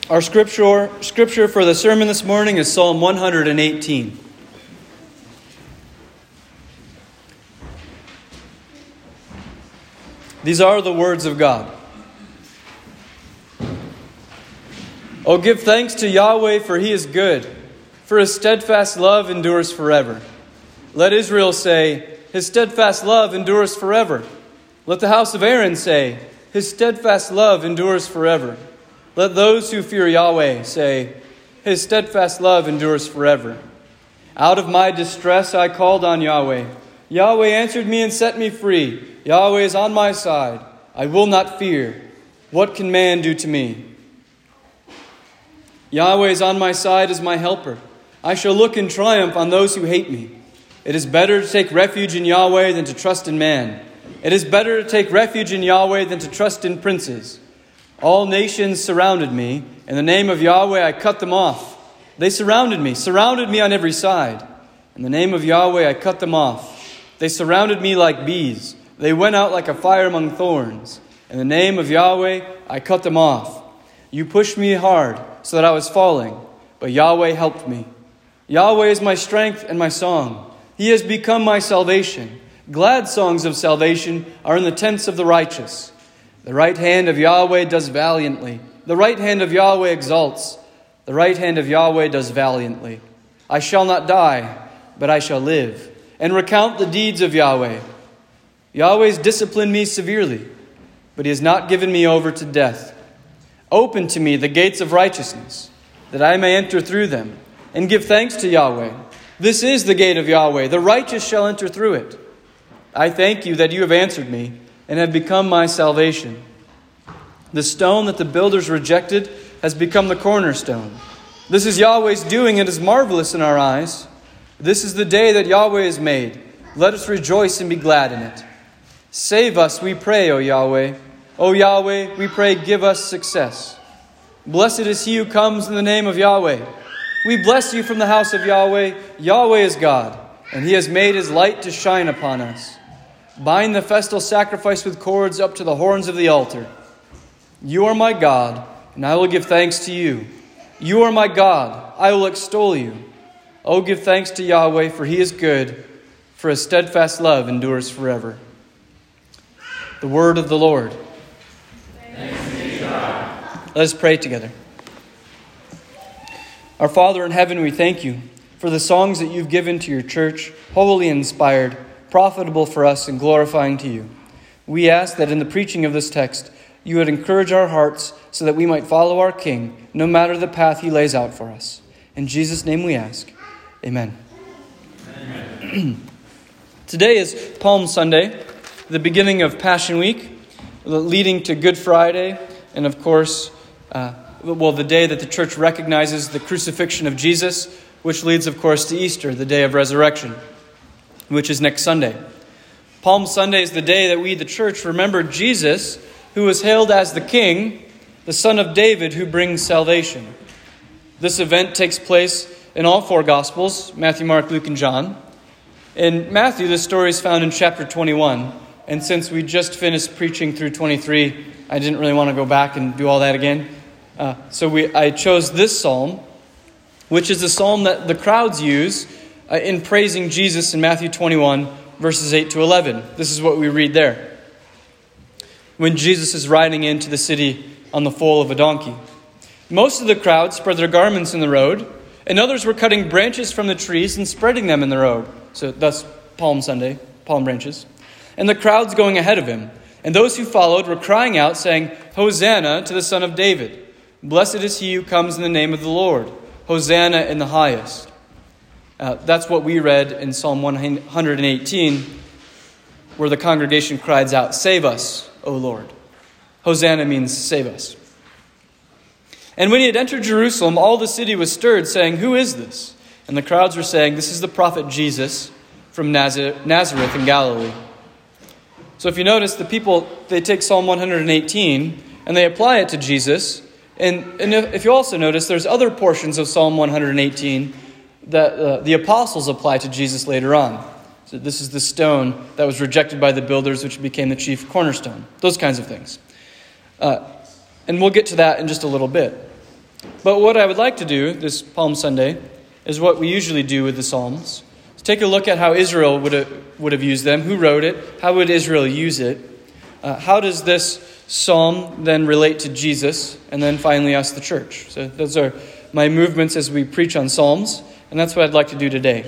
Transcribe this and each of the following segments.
Our scripture for the sermon this morning is Psalm 118. These are the words of God. Oh, give thanks to Yahweh, for he is good, for his steadfast love endures forever. Let Israel say, his steadfast love endures forever. Let the house of Aaron say, his steadfast love endures forever. Let those who fear Yahweh say, his steadfast love endures forever. Out of my distress I called on Yahweh. Yahweh answered me and set me free. Yahweh is on my side. I will not fear. What can man do to me? Yahweh is on my side as my helper. I shall look in triumph on those who hate me. It is better to take refuge in Yahweh than to trust in man. It is better to take refuge in Yahweh than to trust in princes. All nations surrounded me. In the name of Yahweh I cut them off. They surrounded me on every side. In the name of Yahweh I cut them off. They surrounded me like bees. They went out like a fire among thorns. In the name of Yahweh I cut them off. You pushed me hard so that I was falling, but Yahweh helped me. Yahweh is my strength and my song. He has become my salvation. Glad songs of salvation are in the tents of the righteous. The right hand of Yahweh does valiantly. The right hand of Yahweh exalts. The right hand of Yahweh does valiantly. I shall not die, but I shall live, and recount the deeds of Yahweh. Yahweh has disciplined me severely, but he has not given me over to death. Open to me the gates of righteousness, that I may enter through them, and give thanks to Yahweh. This is the gate of Yahweh. The righteous shall enter through it. I thank you that you have answered me, and have become my salvation. The stone that the builders rejected has become the cornerstone. This is Yahweh's doing. It is marvelous in our eyes. This is the day that Yahweh has made. Let us rejoice and be glad in it. Save us, we pray, O Yahweh. O Yahweh, we pray, give us success. Blessed is he who comes in the name of Yahweh. We bless you from the house of Yahweh. Yahweh is God, and he has made his light to shine upon us. Bind the festal sacrifice with cords up to the horns of the altar. You are my God, and I will give thanks to you. You are my God, I will extol you. Oh, give thanks to Yahweh, for he is good, for his steadfast love endures forever. The word of the Lord. Thanks be to God. Let us pray together. Our Father in heaven, we thank you for the songs that you've given to your church, wholly inspired, profitable for us and glorifying to you. We ask that in the preaching of this text, you would encourage our hearts so that we might follow our King, no matter the path he lays out for us. In Jesus' name we ask. Amen. Amen. Today is Palm Sunday, the beginning of Passion Week, leading to Good Friday, and of course, the day that the church recognizes the crucifixion of Jesus, which leads, of course, to Easter, the day of resurrection, which is next Sunday. Palm Sunday is the day that we, the church, remember Jesus, who was hailed as the King, the Son of David, who brings salvation. This event takes place in all four Gospels, Matthew, Mark, Luke, and John. In Matthew, the story is found in chapter 21, and since we just finished preaching through 23, I didn't really want to go back and do all that again. I chose this psalm, which is the psalm that the crowds use in praising Jesus in Matthew 21, verses 8 to 11. This is what we read there. When Jesus is riding into the city on the foal of a donkey. Most of the crowd spread their garments in the road, and others were cutting branches from the trees and spreading them in the road. So thus Palm Sunday, palm branches. And the crowds going ahead of him. And those who followed were crying out, saying, Hosanna to the Son of David. Blessed is he who comes in the name of the Lord. Hosanna in the highest. That's what we read in Psalm 118, where the congregation cries out, Save us, O Lord. Hosanna means save us. And when he had entered Jerusalem, all the city was stirred, saying, Who is this? And the crowds were saying, This is the prophet Jesus from Nazareth in Galilee. So if you notice, the people, they take Psalm 118 and they apply it to Jesus. And if you also notice, there's other portions of Psalm 118 that the apostles apply to Jesus later on. So this is the stone that was rejected by the builders, which became the chief cornerstone. Those kinds of things. And we'll get to that in just a little bit. But what I would like to do this Palm Sunday is what we usually do with the Psalms. Take a look at how Israel would have used them. Who wrote it? How would Israel use it? How does this psalm then relate to Jesus? And then finally us, the church. So those are my movements as we preach on Psalms. And that's what I'd like to do today.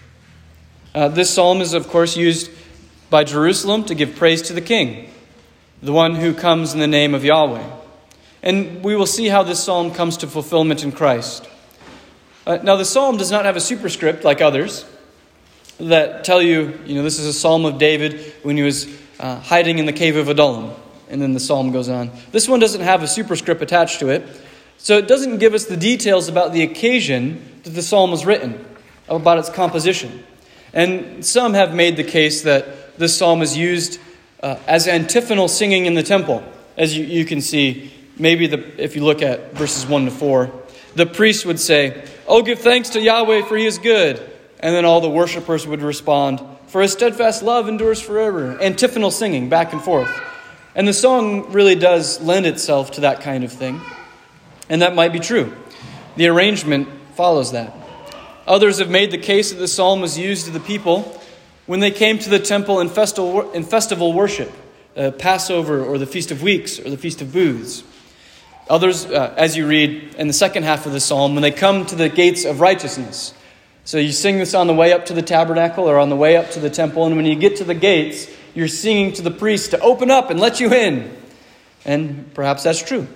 This psalm is, of course, used by Jerusalem to give praise to the King, the one who comes in the name of Yahweh. And we will see how this psalm comes to fulfillment in Christ. Now, the psalm does not have a superscript like others that tell you, this is a psalm of David when he was hiding in the cave of Adullam. And then the psalm goes on. This one doesn't have a superscript attached to it. So it doesn't give us the details about the occasion that the psalm was written, about its composition. And some have made the case that this psalm is used as antiphonal singing in the temple. As you can see, maybe if you look at verses 1 to 4, the priest would say, "Oh, give thanks to Yahweh, for he is good." And then all the worshipers would respond, "For his steadfast love endures forever." Antiphonal singing back and forth. And the song really does lend itself to that kind of thing. And that might be true. The arrangement follows that. Others have made the case that the psalm was used to the people when they came to the temple in festival worship, Passover or the Feast of Weeks or the Feast of Booths. Others, as you read in the second half of the psalm, when they come to the gates of righteousness. So you sing this on the way up to the tabernacle or on the way up to the temple. And when you get to the gates, you're singing to the priest to open up and let you in. And perhaps that's true.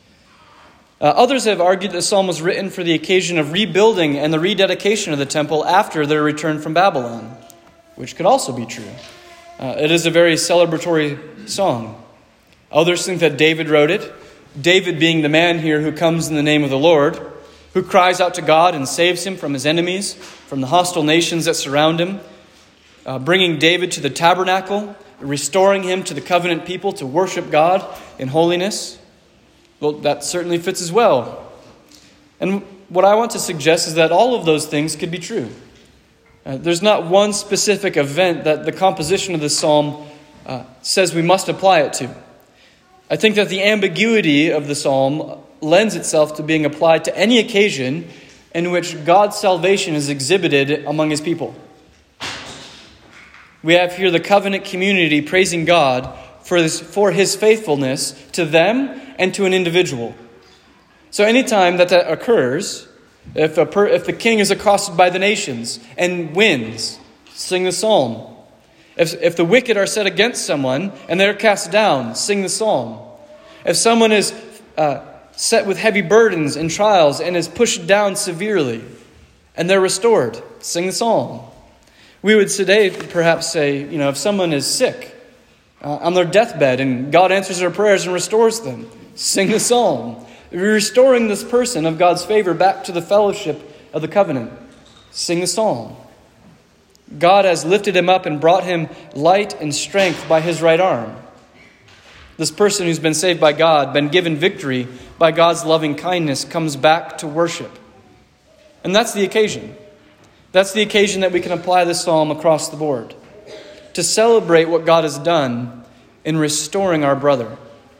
Others have argued that the psalm was written for the occasion of rebuilding and the rededication of the temple after their return from Babylon, which could also be true. It is a very celebratory song. Others think that David wrote it, David being the man here who comes in the name of the Lord, who cries out to God and saves him from his enemies, from the hostile nations that surround him, bringing David to the tabernacle, restoring him to the covenant people to worship God in holiness. Well, that certainly fits as well. And what I want to suggest is that all of those things could be true. There's not one specific event that the composition of the psalm says we must apply it to. I think that the ambiguity of the psalm lends itself to being applied to any occasion in which God's salvation is exhibited among his people. We have here the covenant community praising God for his faithfulness to them and to an individual. So anytime that occurs, if the king is accosted by the nations and wins, sing the psalm. If the wicked are set against someone and they're cast down, sing the psalm. If someone is set with heavy burdens and trials and is pushed down severely and they're restored, sing the psalm. We would today perhaps say, if someone is sick on their deathbed and God answers their prayers and restores them, sing the psalm. We're restoring this person of God's favor back to the fellowship of the covenant. Sing the psalm. God has lifted him up and brought him light and strength by his right arm. This person who's been saved by God, been given victory by God's loving kindness, comes back to worship. And that's the occasion. That's the occasion that we can apply this psalm across the board, to celebrate what God has done in restoring our brother.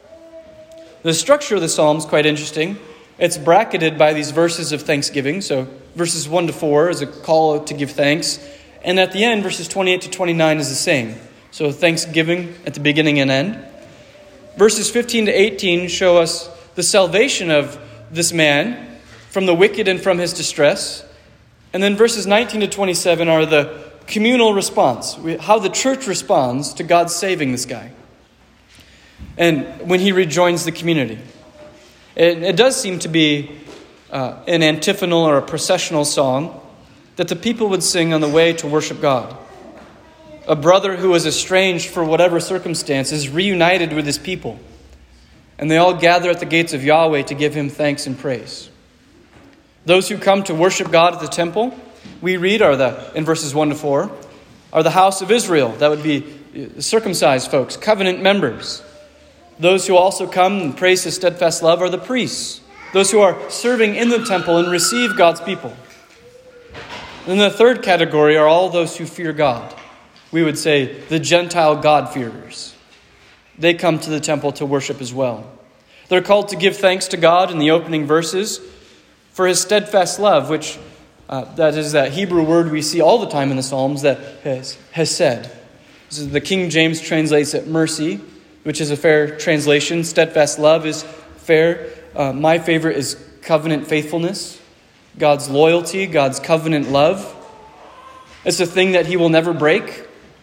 The structure of the psalm is quite interesting. It's bracketed by these verses of thanksgiving. So verses 1 to 4 is a call to give thanks. And at the end, verses 28 to 29 is the same. So thanksgiving at the beginning and end. Verses 15 to 18 show us the salvation of this man from the wicked and from his distress. And then verses 19 to 27 are the communal response, how the church responds to God saving this guy. And when he rejoins the community. It does seem to be an antiphonal or a processional song that the people would sing on the way to worship God. A brother who was estranged for whatever circumstances, reunited with his people. And they all gather at the gates of Yahweh to give him thanks and praise. Those who come to worship God at the temple, we read in verses 1 to 4, are the house of Israel. That would be circumcised folks, covenant members. Those who also come and praise his steadfast love are the priests. Those who are serving in the temple and receive God's people. And the third category are all those who fear God. We would say the Gentile God-fearers. They come to the temple to worship as well. They're called to give thanks to God in the opening verses, for his steadfast love, which that is that Hebrew word we see all the time in the Psalms, that hesed. This is the King James translates it mercy, which is a fair translation. Steadfast love is fair. My favorite is covenant faithfulness, God's loyalty, God's covenant love. It's a thing that he will never break.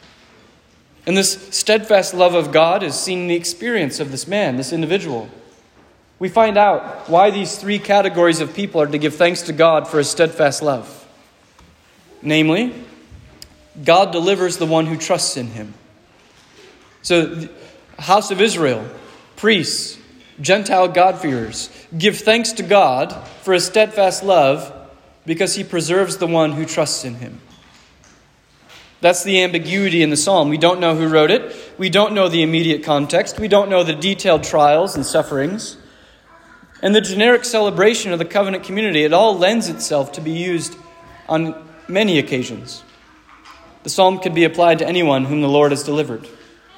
And this steadfast love of God is seen in the experience of this man, this individual. We find out why these three categories of people are to give thanks to God for his steadfast love. Namely, God delivers the one who trusts in him. So, the house of Israel, priests, Gentile God-fearers, give thanks to God for his steadfast love because he preserves the one who trusts in him. That's the ambiguity in the psalm. We don't know who wrote it. We don't know the immediate context. We don't know the detailed trials and sufferings. And the generic celebration of the covenant community, it all lends itself to be used on many occasions. The psalm could be applied to anyone whom the Lord has delivered.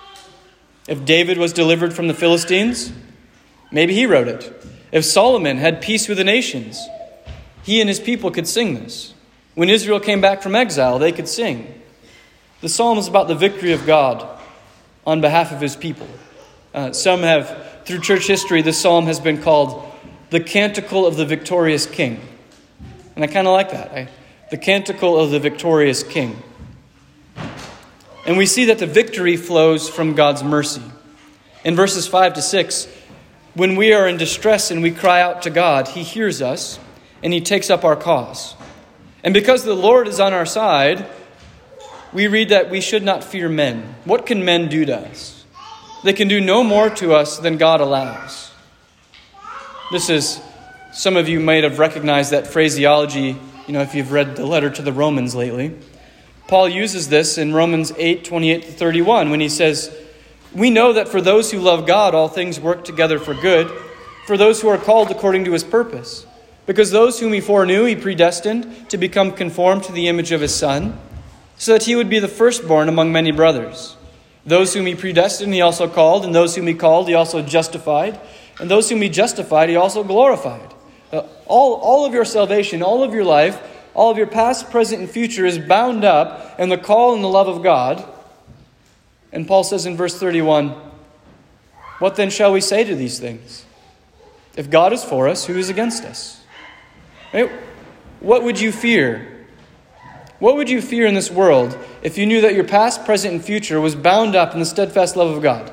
If David was delivered from the Philistines, maybe he wrote it. If Solomon had peace with the nations, he and his people could sing this. When Israel came back from exile, they could sing. The psalm is about the victory of God on behalf of his people. Some have, through church history, this psalm has been called the Canticle of the Victorious King. And I kind of like that. The Canticle of the Victorious King. And we see that the victory flows from God's mercy. In verses 5 to 6, when we are in distress and we cry out to God, he hears us and he takes up our cause. And because the Lord is on our side, we read that we should not fear men. What can men do to us? They can do no more to us than God allows. This is, some of you might have recognized that phraseology, if you've read the letter to the Romans lately. Paul uses this in Romans 8:28-31 when he says, "We know that for those who love God, all things work together for good, for those who are called according to his purpose. Because those whom he foreknew, he predestined to become conformed to the image of his Son, so that he would be the firstborn among many brothers. Those whom he predestined, he also called, and those whom he called, he also justified, and those whom he justified, he also glorified." All of your salvation, all of your life, all of your past, present, and future is bound up in the call and the love of God. And Paul says in verse 31, "What then shall we say to these things? If God is for us, who is against us?" Right? What would you fear? What would you fear in this world if you knew that your past, present, and future was bound up in the steadfast love of God?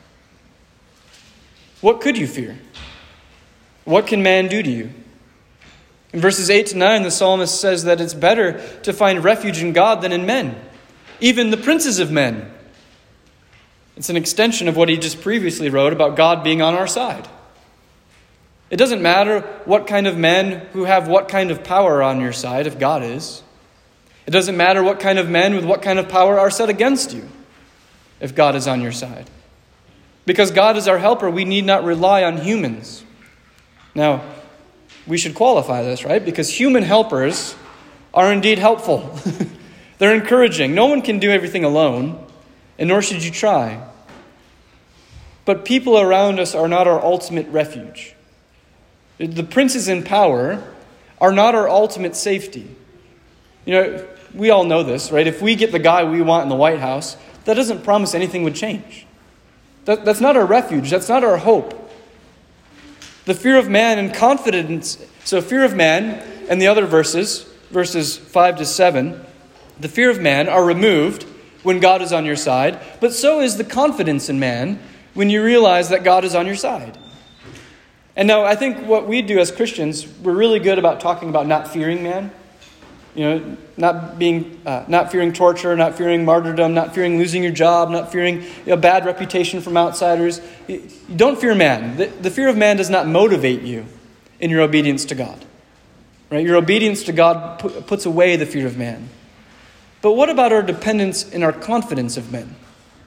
What could you fear? What can man do to you? In verses 8 to 9, the psalmist says that it's better to find refuge in God than in men, even the princes of men. It's an extension of what he just previously wrote about God being on our side. It doesn't matter what kind of men who have what kind of power are on your side if God is. It doesn't matter what kind of men with what kind of power are set against you if God is on your side. Because God is our helper, we need not rely on humans. Now, we should qualify this, right? Because human helpers are indeed helpful. They're encouraging. No one can do everything alone, and nor should you try. But people around us are not our ultimate refuge. The princes in power are not our ultimate safety. We all know this, right? If we get the guy we want in the White House, that doesn't promise anything would change. That's not our refuge. That's not our hope. The fear of man and confidence. So fear of man and the other verses 5 to 7, the fear of man are removed when God is on your side, but so is the confidence in man when you realize that God is on your side. And now I think what we do as Christians, we're really good about talking about not fearing man. Not fearing torture, not fearing martyrdom, not fearing losing your job, not fearing a bad reputation from outsiders. You don't fear man. The fear of man does not motivate you in your obedience to God. Right? Your obedience to God puts away the fear of man. But what about our dependence and our confidence of men?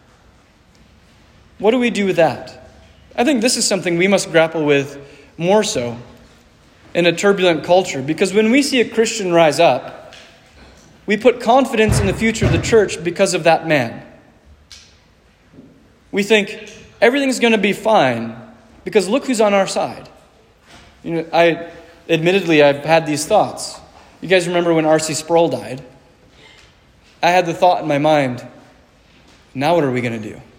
What do we do with that? I think this is something we must grapple with more so in a turbulent culture. Because when we see a Christian rise up, we put confidence in the future of the church because of that man. We think everything's going to be fine because look who's on our side. admittedly, I've had these thoughts. You guys remember when R.C. Sproul died? I had the thought in my mind, now what are we going to do?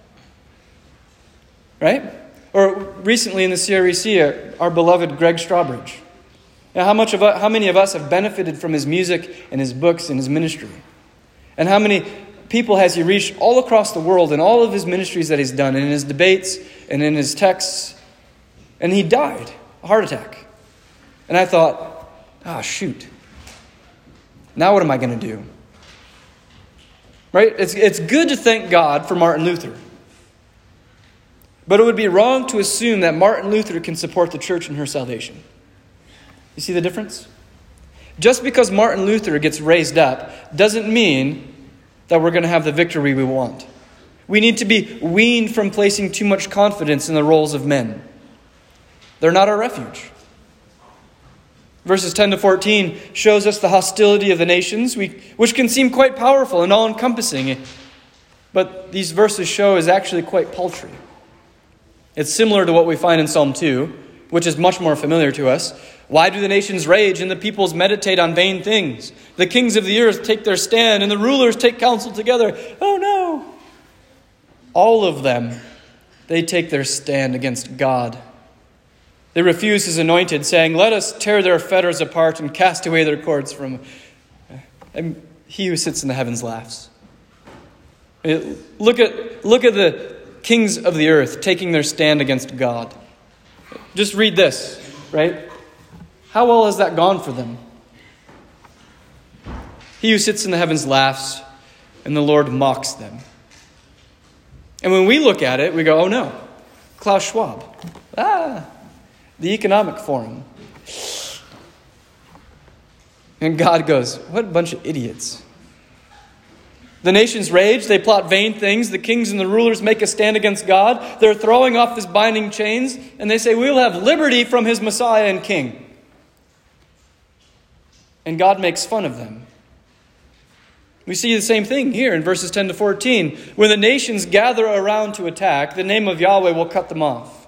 Right? Or recently in the CREC, our beloved Greg Strawbridge. Now, how many of us have benefited from his music and his books and his ministry? And how many people has he reached all across the world in all of his ministries that he's done, in his debates and in his texts? And he died, a heart attack. And I thought, shoot. Now what am I going to do? Right? It's good to thank God for Martin Luther. But it would be wrong to assume that Martin Luther can support the church in her salvation. You see the difference? Just because Martin Luther gets raised up doesn't mean that we're going to have the victory we want. We need to be weaned from placing too much confidence in the roles of men. They're not our refuge. Verses 10 to 14 shows us the hostility of the nations, which can seem quite powerful and all-encompassing. But these verses show is actually quite paltry. It's similar to what we find in Psalm 2, which is much more familiar to us. Why do the nations rage and the peoples meditate on vain things? The kings of the earth take their stand and the rulers take counsel together. Oh no! All of them, they take their stand against God. They refuse his anointed, saying, "Let us tear their fetters apart and cast away their cords from..." And he who sits in the heavens laughs. Look at the kings of the earth taking their stand against God. Just read this, right? How well has that gone for them? He who sits in the heavens laughs, and the Lord mocks them. And when we look at it, we go, oh no, Klaus Schwab. The Economic Forum. And God goes, what a bunch of idiots. The nations rage, they plot vain things, the kings and the rulers make a stand against God. They're throwing off his binding chains, and they say, we will have liberty from his Messiah and King. And God makes fun of them. We see the same thing here in verses 10 to 14. When the nations gather around to attack, the name of Yahweh will cut them off.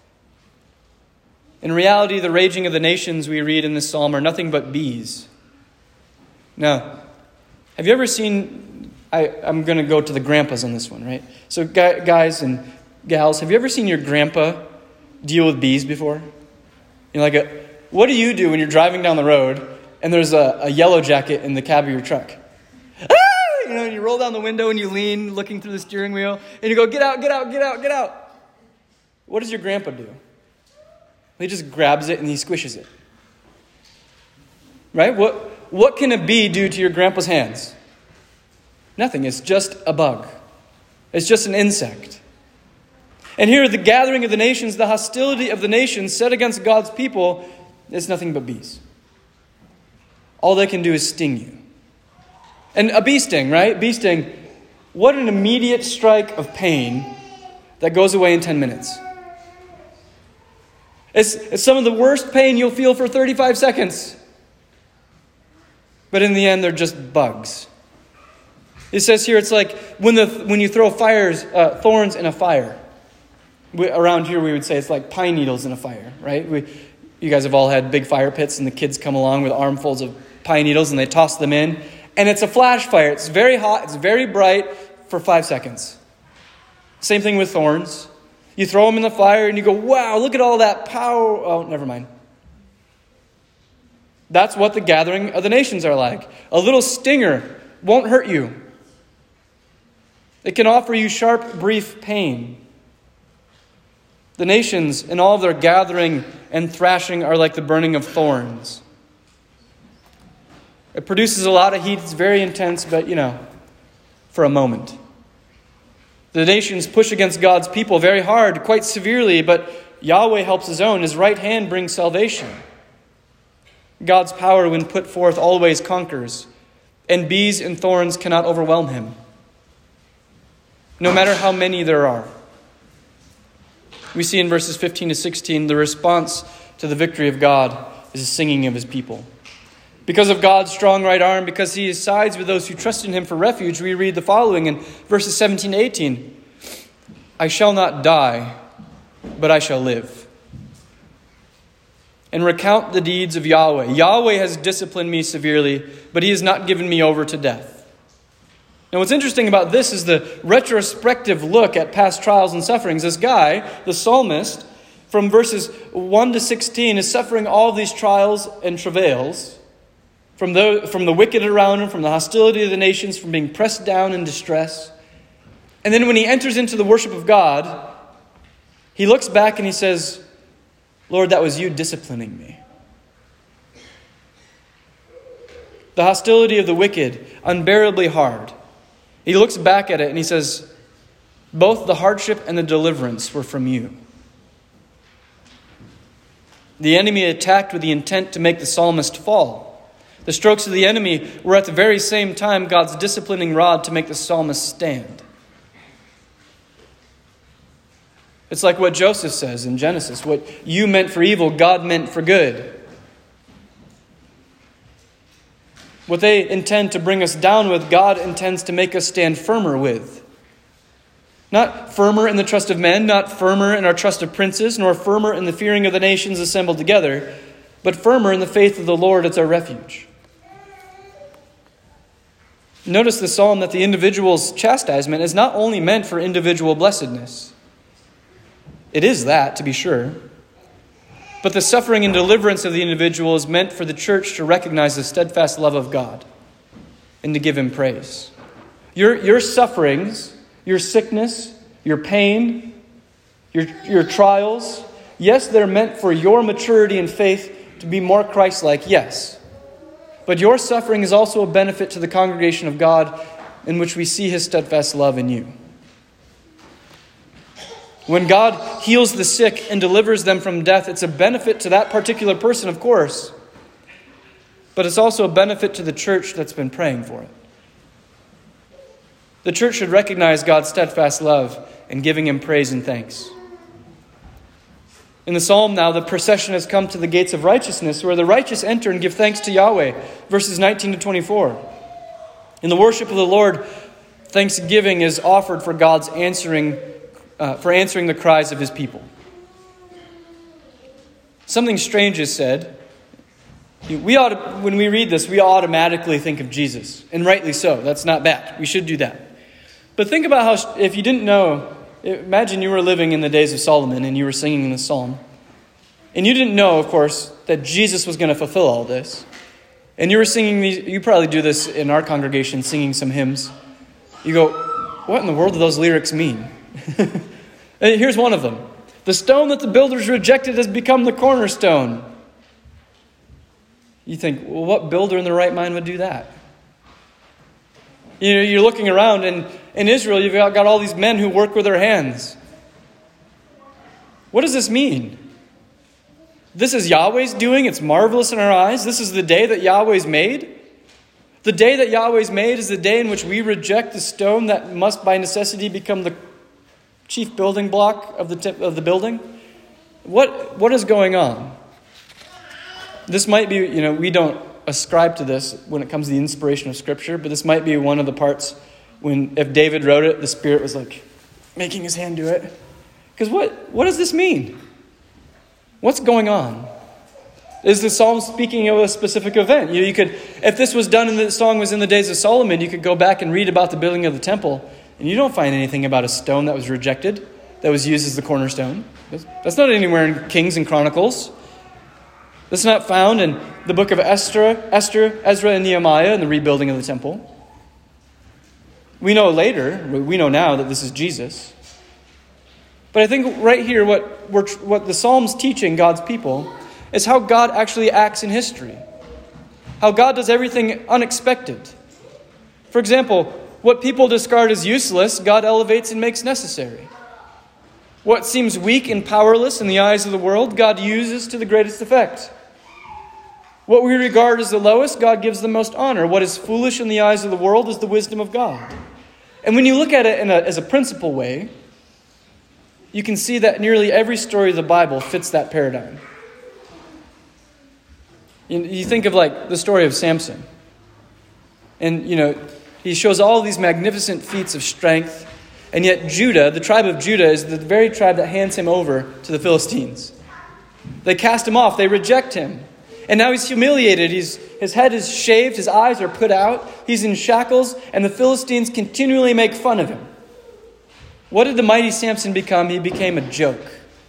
In reality, the raging of the nations we read in this psalm are nothing but bees. Now, have you ever seen... I'm going to go to the grandpas on this one, right? So guys and gals, have you ever seen your grandpa deal with bees before? What do you do when you're driving down the road and there's a yellow jacket in the cab of your truck? And you roll down the window and you lean, looking through the steering wheel, and you go, get out, get out, get out, get out. What does your grandpa do? He just grabs it and he squishes it. Right? What can a bee do to your grandpa's hands? Nothing. It's just a bug. It's just an insect. And here, the gathering of the nations, the hostility of the nations set against God's people is nothing but bees. All they can do is sting you. And a bee sting, right? Bee sting, what an immediate strike of pain that goes away in 10 minutes. It's some of the worst pain you'll feel for 35 seconds. But in the end, they're just bugs. It says here, it's like when you throw thorns in a fire. Around here, we would say it's like pine needles in a fire, right? You guys have all had big fire pits, and the kids come along with armfuls of pine needles, and they toss them in. And it's a flash fire. It's very hot. It's very bright for 5 seconds. Same thing with thorns. You throw them in the fire, and you go, wow, look at all that power. Oh, never mind. That's what the gathering of the nations are like. A little stinger won't hurt you. It can offer you sharp, brief pain. The nations, in all of their gathering and thrashing, are like the burning of thorns. It produces a lot of heat. It's very intense, but, for a moment. The nations push against God's people very hard, quite severely, but Yahweh helps his own. His right hand brings salvation. God's power, when put forth, always conquers, and bees and thorns cannot overwhelm him, no matter how many there are. We see in verses 15 to 16, the response to the victory of God is the singing of his people. Because of God's strong right arm, because he sides with those who trust in him for refuge, we read the following in verses 17 to 18. I shall not die, but I shall live, and recount the deeds of Yahweh. Yahweh has disciplined me severely, but he has not given me over to death. Now what's interesting about this is the retrospective look at past trials and sufferings. This guy, the psalmist, from verses 1 to 16, is suffering all these trials and travails from the wicked around him, from the hostility of the nations, from being pressed down in distress. And then when he enters into the worship of God, he looks back and he says, Lord, that was you disciplining me. The hostility of the wicked, unbearably hard. He looks back at it and he says, both the hardship and the deliverance were from you. The enemy attacked with the intent to make the psalmist fall. The strokes of the enemy were at the very same time God's disciplining rod to make the psalmist stand. It's like what Joseph says in Genesis. What you meant for evil, God meant for good. What they intend to bring us down with, God intends to make us stand firmer with. Not firmer in the trust of men, not firmer in our trust of princes, nor firmer in the fearing of the nations assembled together, but firmer in the faith of the Lord as our refuge. Notice the psalm that the individual's chastisement is not only meant for individual blessedness. It is that, to be sure. But the suffering and deliverance of the individual is meant for the church to recognize the steadfast love of God and to give him praise. Your sufferings, your sickness, your pain, your trials, yes, they're meant for your maturity in faith to be more Christ-like, yes. But your suffering is also a benefit to the congregation of God in which we see his steadfast love in you. When God heals the sick and delivers them from death, it's a benefit to that particular person, of course. But it's also a benefit to the church that's been praying for it. The church should recognize God's steadfast love and giving him praise and thanks. In the psalm now, the procession has come to the gates of righteousness, where the righteous enter and give thanks to Yahweh. Verses 19 to 24. In the worship of the Lord, thanksgiving is offered for God's answering the cries of his people. Something strange is said. When we read this, we automatically think of Jesus, and rightly so. That's not bad. We should do that. But think about how, if you didn't know, imagine you were living in the days of Solomon and you were singing the psalm. And you didn't know, of course, that Jesus was going to fulfill all this. And you were singing these, you probably do this in our congregation, singing some hymns. You go, what in the world do those lyrics mean? And here's one of them. The stone that the builders rejected has become the cornerstone. You think, well, what builder in their right mind would do that? You're looking around, and in Israel, you've got all these men who work with their hands. What does this mean? This is Yahweh's doing. It's marvelous in our eyes. This is the day that Yahweh's made. The day that Yahweh's made is the day in which we reject the stone that must by necessity become the chief building block of the building. What is going on? This might be, we don't ascribe to this when it comes to the inspiration of Scripture, but this might be one of the parts if David wrote it, the Spirit was like making his hand do it. Because what does this mean? What's going on? Is the psalm speaking of a specific event? You could, if this was done and the song was in the days of Solomon, you could go back and read about the building of the temple, and you don't find anything about a stone that was rejected, that was used as the cornerstone. That's not anywhere in Kings and Chronicles. That's not found in the book of Ezra, and Nehemiah, and the rebuilding of the temple. We know now that this is Jesus. But I think right here, what the Psalm's teaching God's people is how God actually acts in history. How God does everything unexpected. For example, what people discard as useless, God elevates and makes necessary. What seems weak and powerless in the eyes of the world, God uses to the greatest effect. What we regard as the lowest, God gives the most honor. What is foolish in the eyes of the world is the wisdom of God. And when you look at it as a principal way, you can see that nearly every story of the Bible fits that paradigm. You think of like the story of Samson. And, he shows all these magnificent feats of strength. And yet Judah, the tribe of Judah, is the very tribe that hands him over to the Philistines. They cast him off. They reject him. And now he's humiliated. His head is shaved. His eyes are put out. He's in shackles. And the Philistines continually make fun of him. What did the mighty Samson become? He became a joke.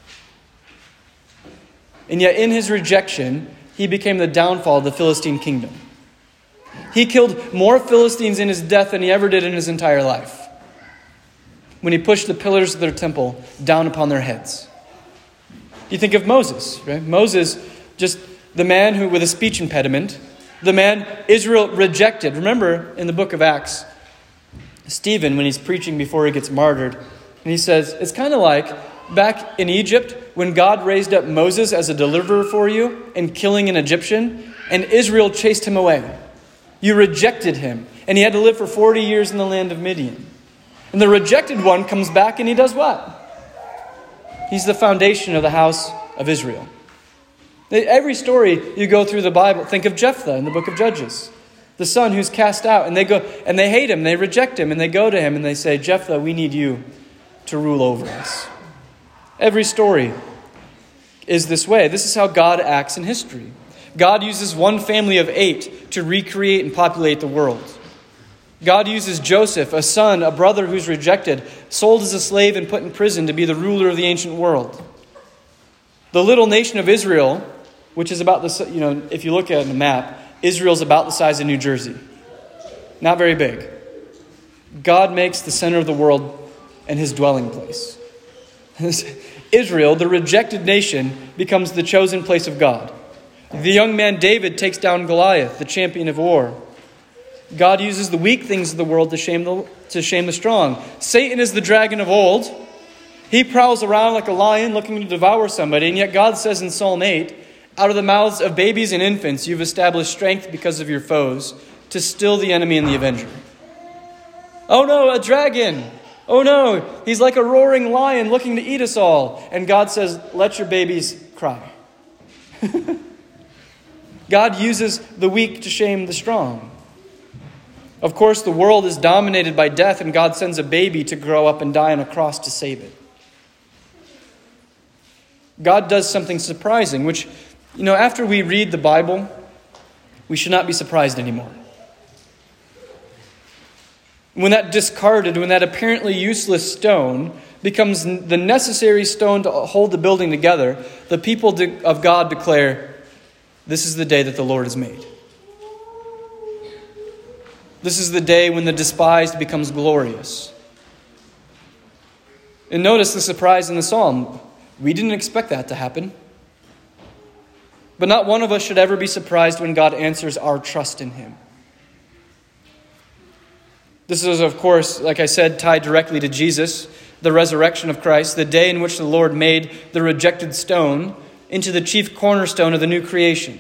And yet in his rejection, he became the downfall of the Philistine kingdom. He killed more Philistines in his death than he ever did in his entire life, when he pushed the pillars of their temple down upon their heads. You think of Moses, right? Moses, just the man who with a speech impediment, the man Israel rejected. Remember in the book of Acts, Stephen, when he's preaching before he gets martyred, and he says, it's kind of like back in Egypt when God raised up Moses as a deliverer for you and killing an Egyptian, and Israel chased him away. You rejected him, and he had to live for 40 years in the land of Midian. And the rejected one comes back and he does what? He's the foundation of the house of Israel. Every story you go through the Bible, think of Jephthah in the book of Judges. The son who's cast out, and they go and they hate him, they reject him, and they go to him and they say, Jephthah, we need you to rule over us. Every story is this way. This is how God acts in history. God uses one family of 8 to recreate and populate the world. God uses Joseph, a son, a brother who's rejected, sold as a slave and put in prison to be the ruler of the ancient world. The little nation of Israel, which is about the, if you look at a map, Israel's about the size of New Jersey. Not very big. God makes the center of the world and his dwelling place. Israel, the rejected nation, becomes the chosen place of God. The young man David takes down Goliath, the champion of war. God uses the weak things of the world to shame the strong. Satan is the dragon of old. He prowls around like a lion looking to devour somebody. And yet God says in Psalm 8, out of the mouths of babies and infants, you've established strength because of your foes to still the enemy and the avenger. Oh no, a dragon. Oh no, he's like a roaring lion looking to eat us all. And God says, let your babies cry. God uses the weak to shame the strong. Of course, the world is dominated by death, and God sends a baby to grow up and die on a cross to save it. God does something surprising, which, after we read the Bible, we should not be surprised anymore. When that apparently useless stone becomes the necessary stone to hold the building together, the people of God declare, this is the day that the Lord has made. This is the day when the despised becomes glorious. And notice the surprise in the psalm. We didn't expect that to happen. But not one of us should ever be surprised when God answers our trust in him. This is, of course, like I said, tied directly to Jesus, the resurrection of Christ, the day in which the Lord made the rejected stone into the chief cornerstone of the new creation.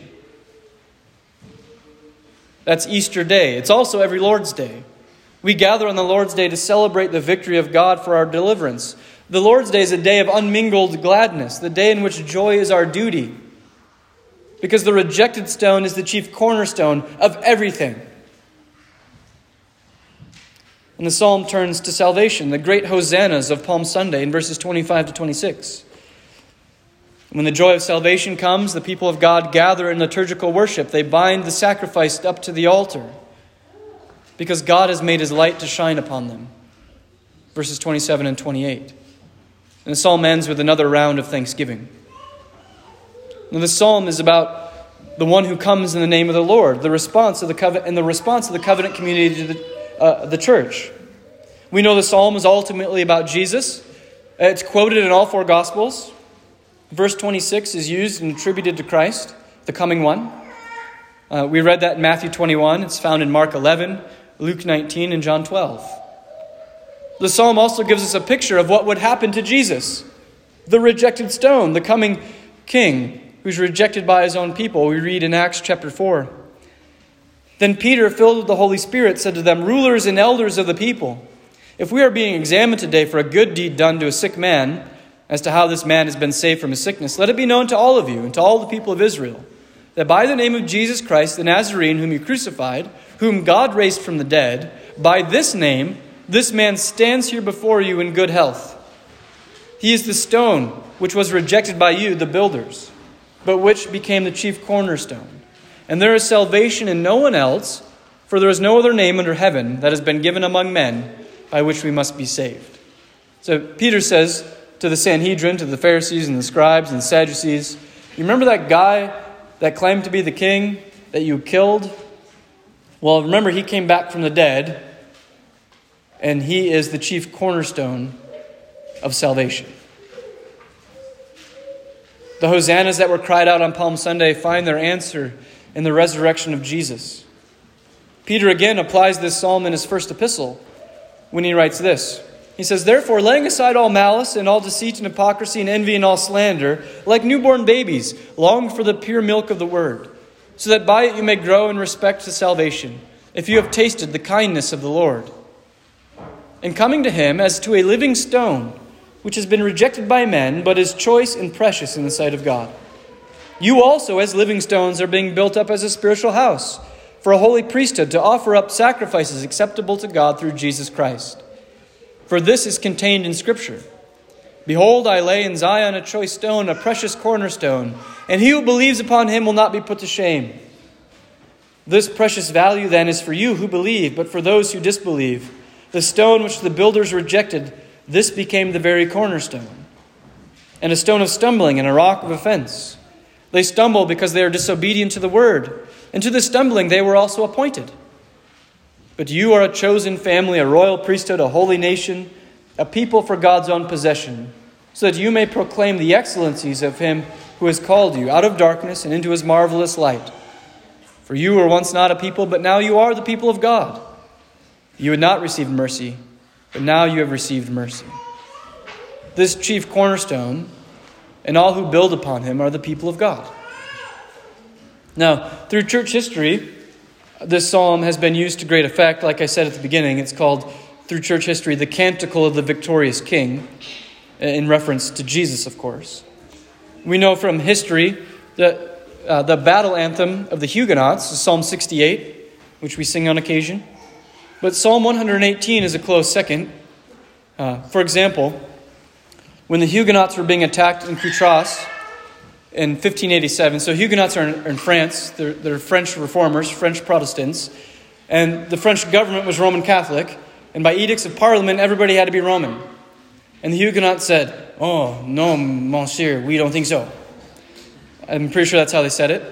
That's Easter Day. It's also every Lord's Day. We gather on the Lord's Day to celebrate the victory of God for our deliverance. The Lord's Day is a day of unmingled gladness, the day in which joy is our duty. Because the rejected stone is the chief cornerstone of everything. And the psalm turns to salvation, the great hosannas of Palm Sunday in verses 25 to 26. When the joy of salvation comes, the people of God gather in liturgical worship. They bind the sacrifice up to the altar because God has made his light to shine upon them. Verses 27 and 28. And the psalm ends with another round of thanksgiving. Now, the psalm is about the one who comes in the name of the Lord, the response of the covenant, and the response of the covenant community to the church. We know the psalm is ultimately about Jesus. It's quoted in all 4 Gospels. Verse 26 is used and attributed to Christ, the coming one. We read that in Matthew 21. It's found in Mark 11, Luke 19, and John 12. The psalm also gives us a picture of what would happen to Jesus, the rejected stone, the coming king who's rejected by his own people. We read in Acts chapter 4. Then Peter, filled with the Holy Spirit, said to them, rulers and elders of the people, if we are being examined today for a good deed done to a sick man, as to how this man has been saved from his sickness, let it be known to all of you and to all the people of Israel, that by the name of Jesus Christ, the Nazarene, whom you crucified, whom God raised from the dead, by this name, this man stands here before you in good health. He is the stone which was rejected by you, the builders, but which became the chief cornerstone. And there is salvation in no one else, for there is no other name under heaven that has been given among men by which we must be saved." So Peter says to the Sanhedrin, to the Pharisees and the scribes and Sadducees, "You remember that guy that claimed to be the king that you killed? Well, remember, he came back from the dead, and he is the chief cornerstone of salvation." The hosannas that were cried out on Palm Sunday find their answer in the resurrection of Jesus. Peter again applies this psalm in his first epistle when he writes this. He says, "Therefore, laying aside all malice and all deceit and hypocrisy and envy and all slander, like newborn babies, long for the pure milk of the word, so that by it you may grow in respect to salvation, if you have tasted the kindness of the Lord. And coming to him as to a living stone, which has been rejected by men, but is choice and precious in the sight of God. You also, as living stones, are being built up as a spiritual house, for a holy priesthood, to offer up sacrifices acceptable to God through Jesus Christ. For this is contained in Scripture. Behold, I lay in Zion a choice stone, a precious cornerstone, and he who believes upon him will not be put to shame. This precious value then is for you who believe, but for those who disbelieve, the stone which the builders rejected, this became the very cornerstone, and a stone of stumbling and a rock of offense. They stumble because they are disobedient to the word, and to the stumbling they were also appointed. But you are a chosen family, a royal priesthood, a holy nation, a people for God's own possession, so that you may proclaim the excellencies of him who has called you out of darkness and into his marvelous light. For you were once not a people, but now you are the people of God. You had not received mercy, but now you have received mercy. This chief cornerstone and all who build upon him are the people of God." Now, through church history, this psalm has been used to great effect. Like I said at the beginning, it's called, through church history, the Canticle of the Victorious King, in reference to Jesus, of course. We know from history that the battle anthem of the Huguenots is Psalm 68, which we sing on occasion. But Psalm 118 is a close second. For example, when the Huguenots were being attacked in Coutras in 1587, so Huguenots are in France, they're French reformers, French Protestants, and the French government was Roman Catholic, and by edicts of Parliament, everybody had to be Roman. And the Huguenots said, "Oh, no, monsieur, we don't think so." I'm pretty sure that's how they said it.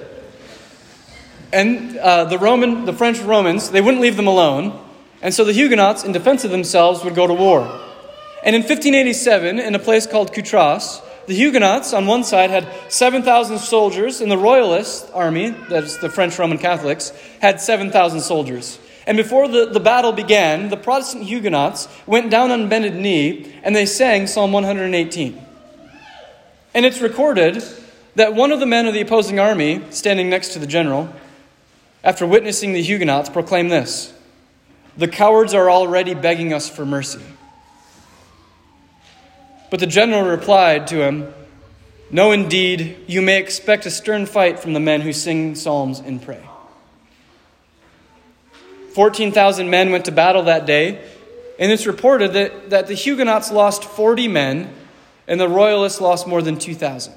And the French Romans, they wouldn't leave them alone, and so the Huguenots, in defense of themselves, would go to war. And in 1587, in a place called Coutras, the Huguenots on one side had 7,000 soldiers, and the Royalist army, that's the French Roman Catholics, had 7,000 soldiers. And before the battle began, the Protestant Huguenots went down on bended knee, and they sang Psalm 118. And it's recorded that one of the men of the opposing army, standing next to the general, after witnessing the Huguenots, proclaimed this: "The cowards are already begging us for mercy." But the general replied to him, "No, indeed, you may expect a stern fight from the men who sing psalms and pray." 14,000 men went to battle that day, and it's reported that the Huguenots lost 40 men, and the Royalists lost more than 2,000.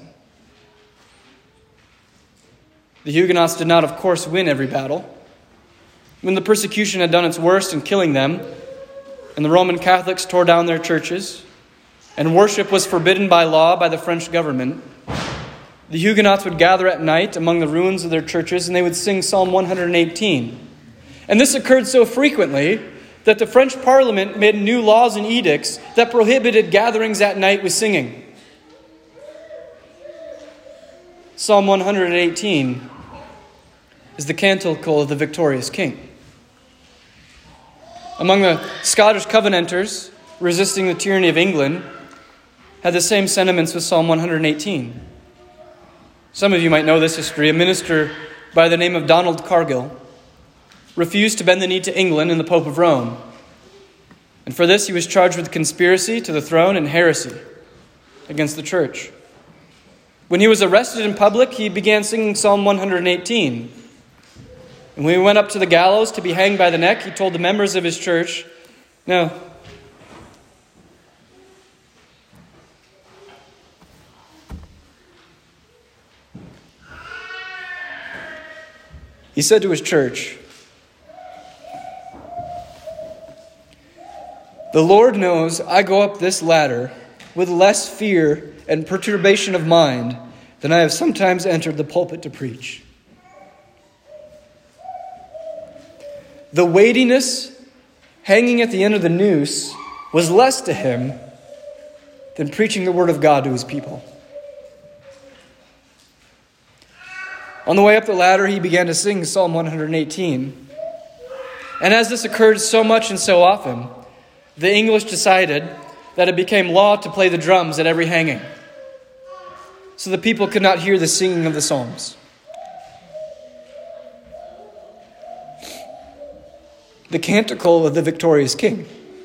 The Huguenots did not, of course, win every battle. When the persecution had done its worst in killing them, and the Roman Catholics tore down their churches, and worship was forbidden by law by the French government, the Huguenots would gather at night among the ruins of their churches, and they would sing Psalm 118. And this occurred so frequently that the French Parliament made new laws and edicts that prohibited gatherings at night with singing. Psalm 118 is the Canticle of the Victorious King. Among the Scottish Covenanters resisting the tyranny of England had the same sentiments with Psalm 118. Some of you might know this history. A minister by the name of Donald Cargill refused to bend the knee to England and the Pope of Rome. And for this he was charged with conspiracy to the throne and heresy against the church. When he was arrested in public, he began singing Psalm 118. And when he went up to the gallows to be hanged by the neck, he told the members of his church, "Now, He said to his church, "The Lord knows I go up this ladder with less fear and perturbation of mind than I have sometimes entered the pulpit to preach." The weightiness hanging at the end of the noose was less to him than preaching the word of God to his people. On the way up the ladder, he began to sing Psalm 118. And as this occurred so much and so often, the English decided that it became law to play the drums at every hanging, so the people could not hear the singing of the psalms. The canticle of the victorious king.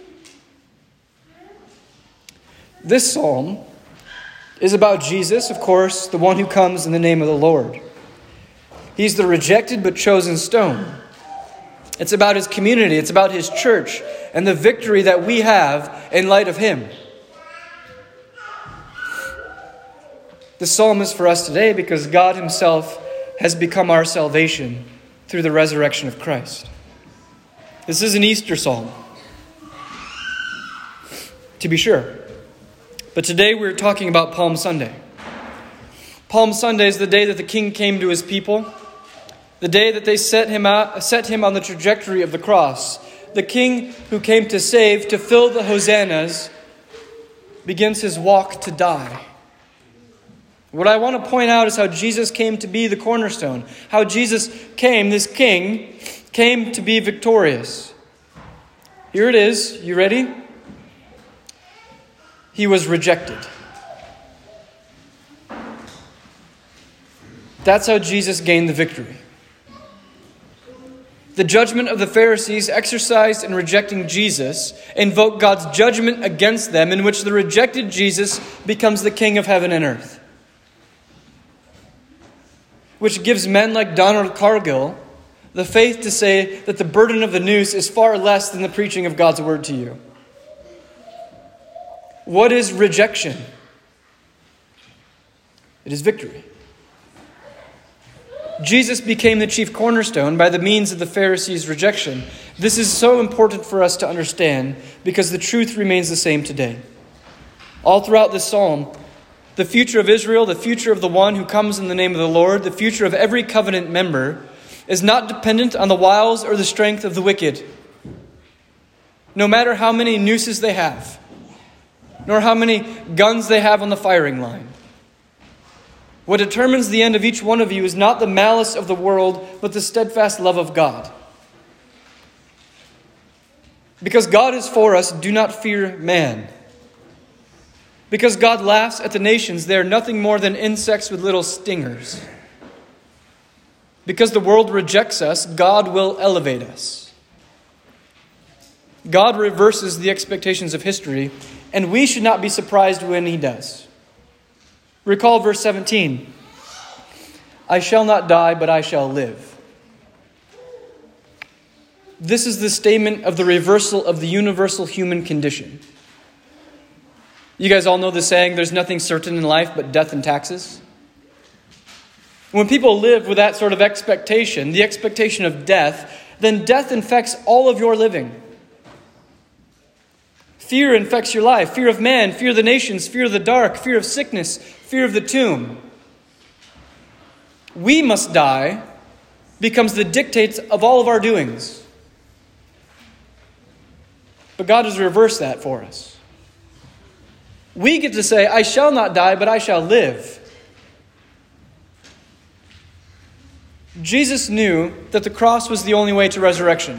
This psalm is about Jesus, of course, the one who comes in the name of the Lord. He's the rejected but chosen stone. It's about his community, it's about his church, and the victory that we have in light of him. The psalm is for us today because God himself has become our salvation through the resurrection of Christ. This is an Easter psalm, to be sure. But today we're talking about Palm Sunday. Palm Sunday is the day that the king came to his people, the day that they set him on the trajectory of the cross. The king who came to save, to fill the hosannas, begins his walk to die. What I want to point out is how Jesus came to be the cornerstone, how Jesus came, this king, came to be victorious. Here it is. You ready? He was rejected. That's how Jesus gained the victory. The judgment of the Pharisees exercised in rejecting Jesus invoked God's judgment against them, in which the rejected Jesus becomes the king of heaven and earth. Which gives men like Donald Cargill the faith to say that the burden of the noose is far less than the preaching of God's word to you. What is rejection? It is victory. Jesus became the chief cornerstone by the means of the Pharisees' rejection. This is so important for us to understand because the truth remains the same today. All throughout this psalm, the future of Israel, the future of the one who comes in the name of the Lord, the future of every covenant member is not dependent on the wiles or the strength of the wicked. No matter how many nooses they have, nor how many guns they have on the firing line. What determines the end of each one of you is not the malice of the world, but the steadfast love of God. Because God is for us, do not fear man. Because God laughs at the nations, they are nothing more than insects with little stingers. Because the world rejects us, God will elevate us. God reverses the expectations of history, and we should not be surprised when he does. Recall verse 17. I shall not die, but I shall live. This is the statement of the reversal of the universal human condition. You guys all know the saying, there's nothing certain in life but death and taxes. When people live with that sort of expectation, the expectation of death, then death infects all of your living. Fear infects your life. Fear of man, fear of the nations, fear of the dark, fear of sickness, fear of the tomb. We must die becomes the dictates of all of our doings. But God has reversed that for us. We get to say, I shall not die, but I shall live. Jesus knew that the cross was the only way to resurrection.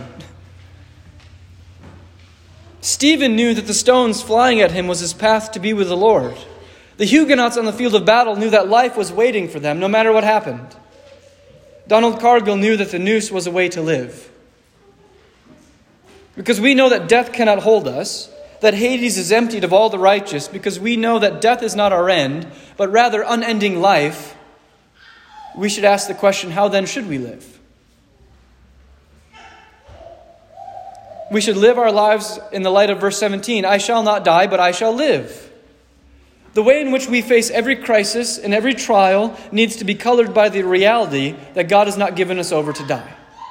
Stephen knew that the stones flying at him was his path to be with the Lord. The Huguenots on the field of battle knew that life was waiting for them no matter what happened. Donald Cargill knew that the noose was a way to live. Because we know that death cannot hold us, that Hades is emptied of all the righteous, because we know that death is not our end, but rather unending life, we should ask the question, how then should we live? We should live our lives in the light of verse 17. I shall not die, but I shall live. The way in which we face every crisis and every trial needs to be colored by the reality that God has not given us over to die.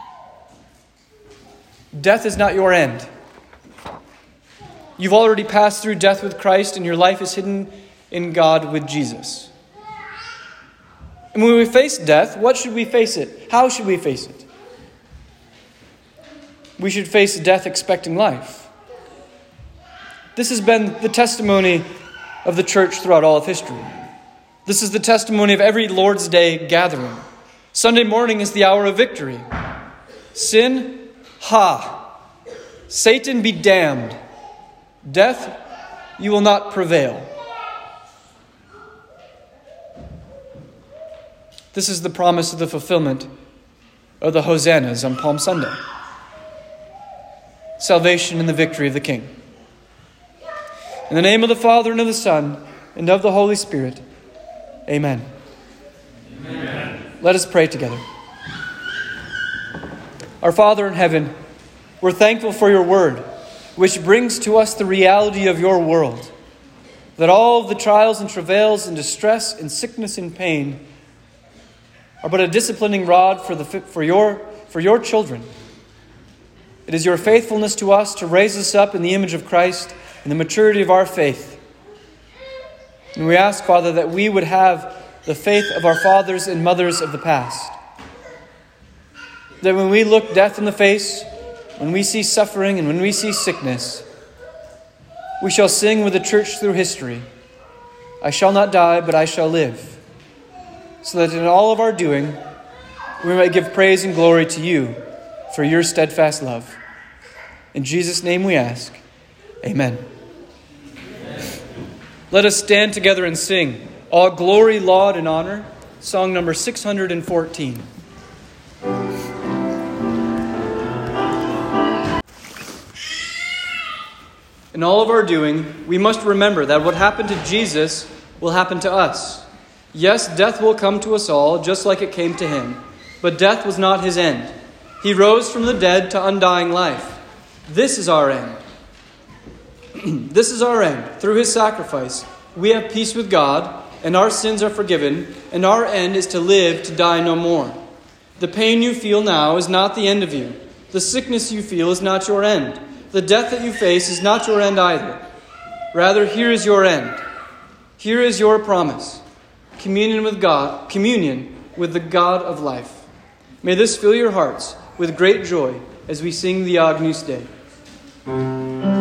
Death is not your end. You've already passed through death with Christ, and your life is hidden in God with Jesus. And when we face death, what should we face it? How should we face it? We should face death expecting life. This has been the testimony of the church throughout all of history. This is the testimony of every Lord's Day gathering. Sunday morning is the hour of victory. Sin, ha! Satan be damned. Death, you will not prevail. This is the promise of the fulfillment of the hosannas on Palm Sunday. Salvation and the victory of the King. In the name of the Father, and of the Son, and of the Holy Spirit. Amen. Amen. Let us pray together. Our Father in heaven, we're thankful for your word, which brings to us the reality of your world, that all of the trials and travails and distress and sickness and pain are but a disciplining rod for your children. It is your faithfulness to us to raise us up in the image of Christ and the maturity of our faith. And we ask, Father, that we would have the faith of our fathers and mothers of the past. That when we look death in the face, when we see suffering and when we see sickness, we shall sing with the church through history, I shall not die, but I shall live. So that in all of our doing, we might give praise and glory to you for your steadfast love. In Jesus' name we ask, amen. Let us stand together and sing All Glory, Laud, and Honor, song number 614. In all of our doing, we must remember that what happened to Jesus will happen to us. Yes, death will come to us all, just like it came to him. But death was not his end. He rose from the dead to undying life. This is our end. This is our end. Through his sacrifice, we have peace with God, and our sins are forgiven, and our end is to live to die no more. The pain you feel now is not the end of you. The sickness you feel is not your end. The death that you face is not your end either. Rather, here is your end. Here is your promise. Communion with God, communion with the God of life. May this fill your hearts with great joy as we sing the Agnus Dei.